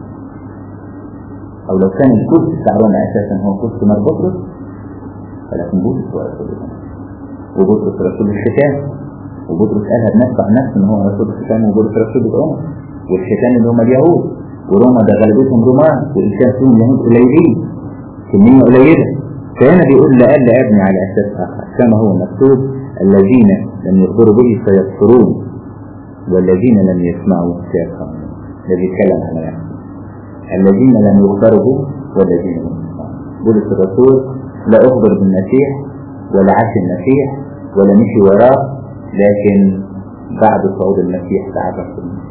أو لو كان الكرسي بتاع روما أساسا هو كرسي نار بطرس، فلكن بطرس هو رسول الله، وبطرس رسول الختان. وبطرس قالها بنفسه عن نفسه إن هو رسول الختان، وبطرس رسول الأمم، والختان اللي هم اليهود، وروما ده غلبتهم رومان، وإن كان فيهم يهود قليلين كمية قليلة. فهنا بيقول لألا أبني على أساس آخر، كما هو مكتوب الذين لم يخبروا به سيكفرون والذين لم يسمعوا سيفهمون. ده بيتكلم عن نفسه، الذين لم يخبروا والذين لم يسمعوا. بولس الرسول لا أخبر بالمسيح ولا عاش المسيح ولا مشي وراه، لكن بعد صعود المسيح تعرف المسيح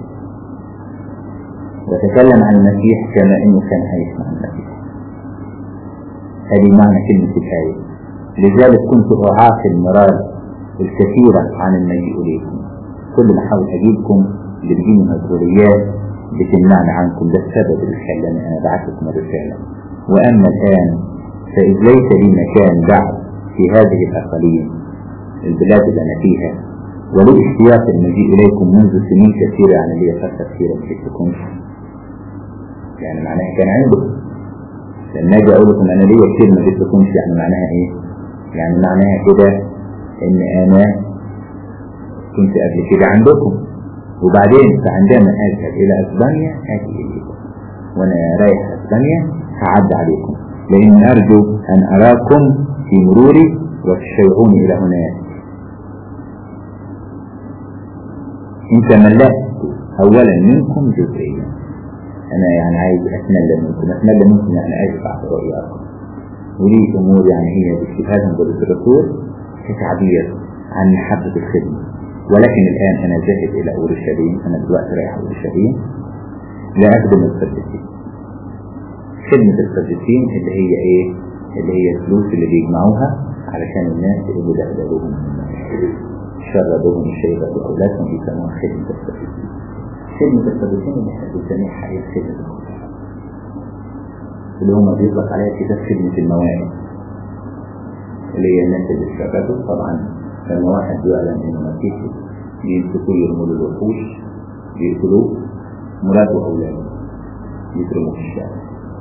وتكلم عن المسيح كما إنه كان عايش مع المسيح. هذه معنى كلمة الآية. لذلك كنت أعاقل المرار الكثيرة عن المجيء إليكم. كل ما حاول أجيبكم بتجيني مجبوريات بتمنعني عنكم، ده السبب اللي خلاني أنا بعثكم الرسالة. وأما الآن فإذ ليس لي مكان بعد في هذه الأقاليم البلاد اللي أنا فيها، ولي اشتياق المجيء إليكم منذ سنين كثيرة، يعني لي فترة كثيرة ما شفتكمش. يعني معناها كان عنده، لما أجي أقول لكم أنا ليا كثير ما شفتكمش، يعني معناها إيه؟ يعني معناها كده إن أنا كنت قبل كده عندكم، وبعدين فعندما أذهب إلى أسبانيا آتي إليكم، وأنا رايح أسبانيا هعد عليكم، لأن أرجو أن أراكم في مروري وتشيعوني إلى هناك. انت ملأت اولا منكم جزئيا، انا يعني عايز اتملى منكم يعني اشبع برؤياكم، ولي امور يعني هي باجتهاد بولس الرسول كتعبير عن محبة الخدمة. ولكن الان انا ذاهب الى اورشليم، انا دلوقتي رايح اورشليم لاخدم القديسين. خدمة القديسين اللي هي ايه؟ اللي هي الفلوس اللي بيجمعوها علشان الناس اللي دخلوهم شردوهم الشيبة وأولادهم يسموها خدمة القديسين. خدمة القديسين اللي احنا بنسميها حقيقة خدمة القديسين، اللي هم بيطلق عليها كتاب خدمة المواهب، اللي هي الناس اللي اشتغلوا. طبعا لما واحد يعلم انه مسيحي بيمسكوه يرموا له الوحوش، بيقتلوه، مراته وأولاده يترموا في الشارع.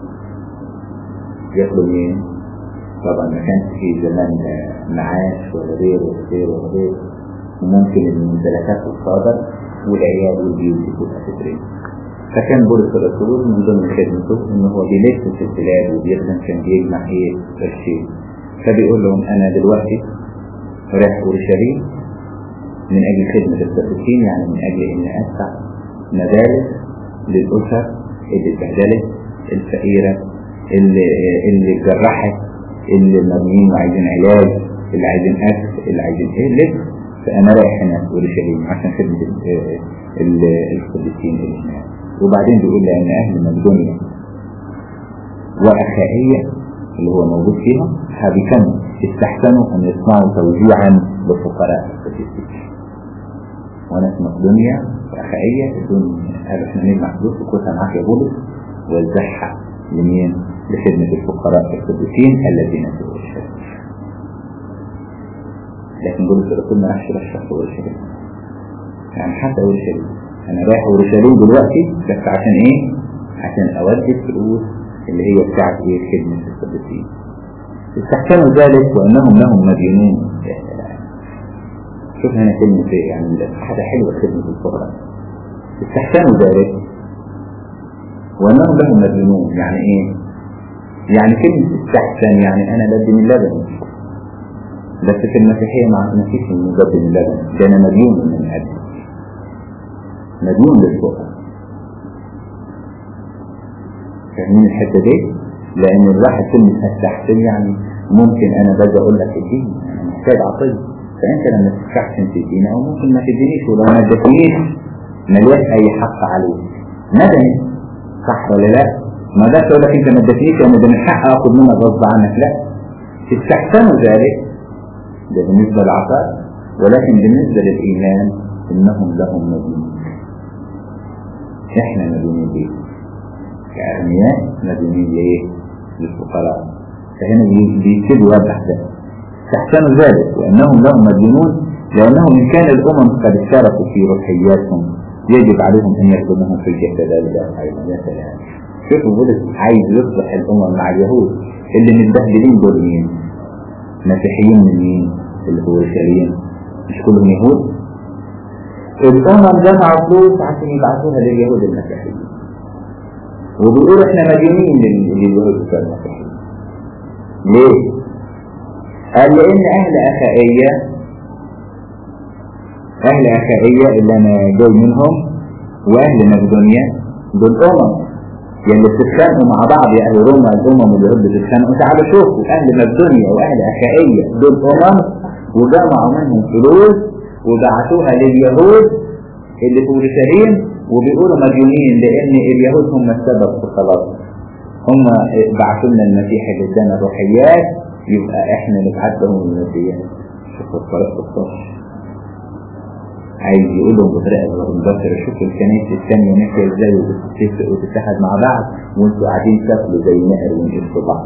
ياخدوا مين؟ طبعا ما كانش فيه زمان معاش ولا غير ولا غير ولا غير، وممكن الممتلكات الصادر والعيال والبيوت تبقى تترمي. فكان بولس الرسول من ضمن خدمته إنه هو بيلف في البلاد وبيخدم، كان بيجمع قرشين. فبيقول لهم أنا دلوقتي رايح أورشليم من أجل خدمة القديسين، يعني من أجل إن أدفع مبالغ للأسر اللي اتبهدلت، الفقيرة اللي اتجرحت، اللي مرميين وعايزين علاج، اللي عايزين أكل، اللي عايزين لبس. فأنا رايح هنا أورشليم عشان خدمة القديسين اللي هناك. وبعدين بيقول لأن أهل مقدونيا وأخائية اللي هو موجود فيها هبكموا استحسنوا أن يصنعوا توزيعا للفقراء القديسين. وناس مقدونيا وأخائية قالوا احنا نجمع فلوس وكوتها معاك يا بولس ووزعها لمين؟ لخدمة الفقراء القديسين الذين في أورشليم. لكن بولس الرسول ما راحش رشح في أورشليم، يعني حتى أورشليم أنا رايح أورشليم دلوقتي بس عشان إيه؟ عشان أودي الفلوس اللي هي بتاعت إيه؟ خدمة القديسين. استحسنوا ذلك وأنهم لهم مدينون. شوف هنا كلمة إيه؟ يعني حاجة حلوة خدمة الفقراء. استحسنوا ذلك وأنهم لهم مدينون. يعني إيه؟ يعني كلمة استحسن يعني أنا بدي من لبن، بس في المسيحية ما فيش بدي من لبن، ده أنا مديون من أجل، مديون للفقراء. فاهمين الحتة دي؟ لأن الواحد كلمة استحسن يعني ممكن أنا باجي أقول لك الدين أنا محتاج عطية، فأنت لما تستحسن تديني أو ممكن ما تدينيش، ولو ما ادتنيش ملياش أي حق عليه مدني، صح ولا لا؟ ما ده تقول لك أنت ما ادتنيش أنا ده من حق آخذ منك غصب عنك، لا. استحسنوا ذلك ده بالنسبة للعطاء، ولكن بالنسبة للإيمان إنهم لهم مدينون. إحنا مدينين ليه؟ كأغنياء مدينين ليه؟ للفقراء. فهنا بيكتب يوضح ده. استحسنوا ذلك وأنهم لهم مدينون لأنهم إن كان الأمم قد اشتركوا في روحياتهم يجب عليهم أن يخدموهم في الجسد ذلك أيضا. يا سلام، شوفوا بولس عايز يصلح الأمم مع اليهود اللي متبهدلين دول مين؟ مسيحيين من مين؟ اللي هو أورشليم، مش كلهم يهود؟ الأمم جمعوا فلوس عشان يبعثوها لليهود المسيحيين، وبيقولوا احنا مديونين لليهود المسيحيين. ليه؟ قال لأن أهل أخائية اللي أنا جاي منهم وأهل مقدونيا دول أمم يعني بتتخانقوا مع بعض يا أهل روما، الأمم واليهود بتتخانقوا. تعالوا شوفوا أهل مقدونيا وأهل أخائية دول أمم وجمعوا منهم فلوس وبعثوها لليهود اللي في أورشليم، وبيقولوا مديونين لأن اليهود هم السبب في خلاص، هم بعثوا لنا المسيح اللي ادانا الروحيات، يبقى احنا نبعث لهم المسيحيات. شوفوا الطريقة الصح، عايز يقول لهم بطريقة غير مباشرة. شوفوا الكنائس الثانية ماشية ازاي وبتتفق وتتحد مع بعض وانتوا قاعدين تاكلوا زي نهر ونقفوا بعض.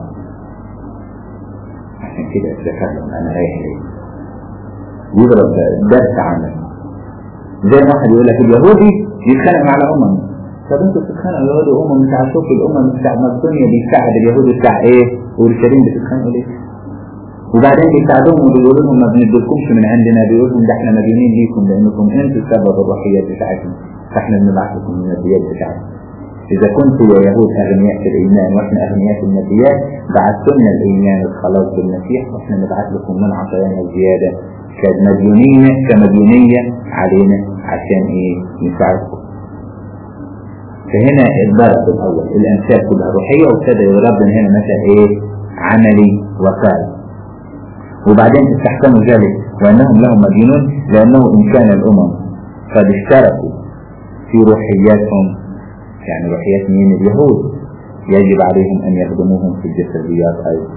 عشان كده اتذكر لهم انا رايح ليه، يضرب درس عنه. زي ما واحد يقول لك اليهودي يتخانق مع الأمم. طب انتوا بتتخانقوا اليهود وأمم بتاع، شوف الأمم بتاع مقدونيا بيساعد اليهود بتاع ايه؟ أورشليم بتتخانقوا ليه؟ وبعدين بيساعدوهم وبيقولوا لهم ما بندلكمش من عندنا، بيقولوا لهم ده احنا مديونين ليكم لأنكم انتوا سبب الروحيات بتاعتنا، فاحنا بنبعث لكم الماديات بتاعتنا. إذا كنتوا يا يهود أغنياء في الإيمان وإحنا أغنياء في الماديات، بعثوا لنا الإيمان الخلاص بالمسيح، وإحنا نبعث لكم من عطايانا الزيادة كمديونية علينا عشان إيه؟ نساعدكم. فهنا الضرب الأول الأمثال كلها روحية، وابتدى يضرب هنا مثلا إيه؟ عملي وقال. وبعدين استحسنوا ذلك وأنهم لهم مدينون لأنه إن كان الأمم قد اشتركوا في روحياتهم، يعني روحيات مين؟ اليهود، يجب عليهم أن يخدموهم في الجسديات أيضا،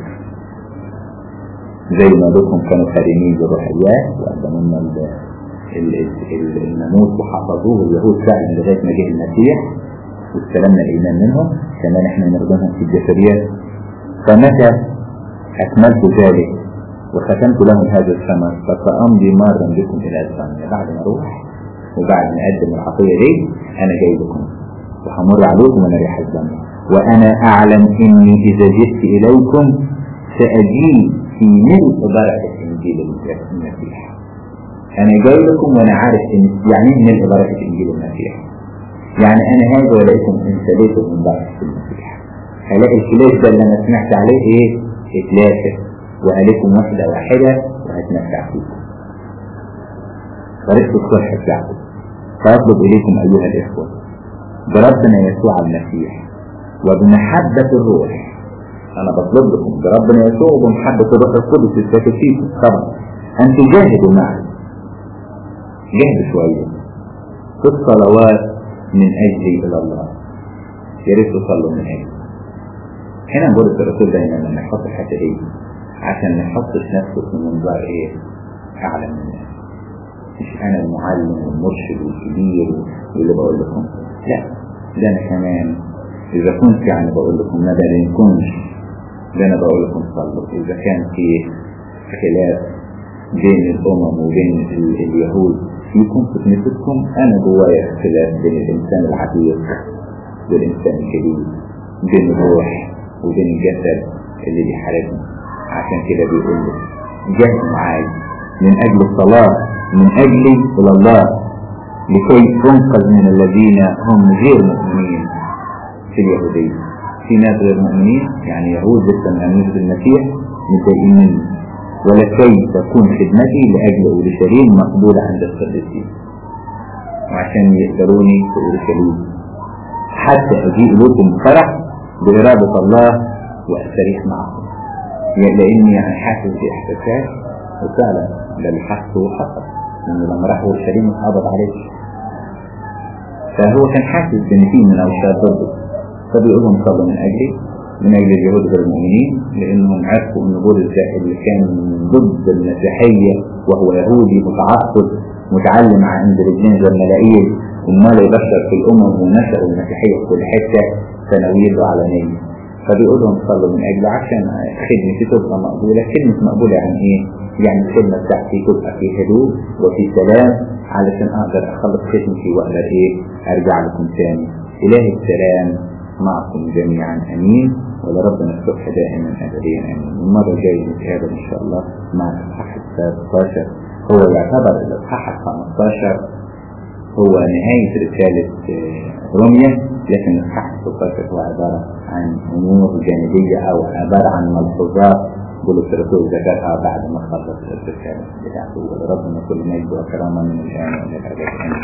زي ما بكم كانوا خادمين بالروحيات وقدموا لنا الناموس وحفظوه اليهود فعلا لغاية ما جه المسيح واستلمنا الإيمان منهم، كمان احنا نخدمهم في الجسديات. فمتى أكملت ذلك وختمت لهم هذا الثمر فسأمضي مرا بكم إلى الثانية. بعد ما أروح وبعد ما أقدم العطية دي أنا جاي لكم وهمر عليكم أنا ريح الزمن، وأنا أعلم إني إذا جئت إليكم سأجيب في ملء بركة إنجيل المسيح. أنا جاي لكم وأنا عارف إن يعني ملء بركة إنجيل المسيح، يعني أنا هذا ولقيتم انسليتم من ضعف في المسيح. هلاقي الكلاش ده اللي أنا سمعت عليه إيه؟ اتلاشى، وهليكم واحدة واحدة وهتمتع فيكم. طريقة الصلح بتاعكم. فأطلب إليكم أيها الإخوة بربنا يسوع المسيح وبمحبة الروح، أنا بطلب لكم بربنا يسوع وبمحبة الروح القدس الساكن فيكم طبعا أن تجاهدوا معي، جاهدوا شوية في الصلوات من أجلي إلى الله. يا ريت تصلوا من أجلي. هنا نقول الرسول دايما لما نحط الحتة دي عشان نحطش نفسه في منظار إيه؟ أعلى من الناس. مش أنا المعلم والمرشد والكبير واللي بقول لكم، لا، ده أنا كمان إذا كنت يعني بقول لكم ما ده يكونش، ده أنا بقول لكم صلوا. إذا كان في خلاف بين الأمم وبين اليهود فيكم في كنيستكم، أنا جوايا خلاف بين الإنسان العتيق والإنسان الجديد، بين الروح وبين الجسد اللي بيحاربنا. عشان كده بيقول له جاهد معاي من أجل الصلاة من أجلي إلى الله لكي تنقذ من الذين هم غير مؤمنين في اليهودية. في ناس غير مؤمنين يعني يهود لسه ما آمنوش بالمسيح متضايقين منه، ولكي تكون خدمتي لأجل أورشليم مقبولة عند القديسين، وعشان يقدروني في أورشليم حتى أجيء لكم فرح بإرادة الله وأستريح معكم. لأني يعني حاسس بإحساسات، وفعلا ده اللي حاسه وحصل، لأنه لما راح أورشليم اتقبض عليه، فهو كان حاسس بأن فيه من أوشاد ضده. فبيقول لهم صلوا من أجل اليهود غير المؤمنين، لأنهم عرفوا أن بولس اللي كان ضد المسيحية وهو يهودي متعصب متعلم عند رجلين جرملائيل وما لا يبشر في الأمم ونشأوا المسيحية في كل حتة ثانوية وعلانية. فبيقول لهم صلوا من أجل عشان خدمتي تبقى مقبولة. كلمة مقبولة يعني إيه؟ يعني الخدمة بتاعتي تبقى في هدوء وفي سلام علشان أقدر أخلص خدمتي وأقدر إيه؟ أرجع لكم تاني. إله السلام معكم جميعا أمين، ولربنا الصبح دائما أبديا أمين. المرة الجاية نتقابل إن شاء الله مع الإصحاح 13. هو يعتبر الإصحاح 15 هو نهاية رسالة روميا، لكن الإصحاح 16 هو عبارة عن أمور جانبية أو عبارة عن ملحوظات بولس الرسول ذكرها بعد ما خلص الرسالة بتاعته. ولربنا كل مجد وكرامة من الآن وإلى الأبد.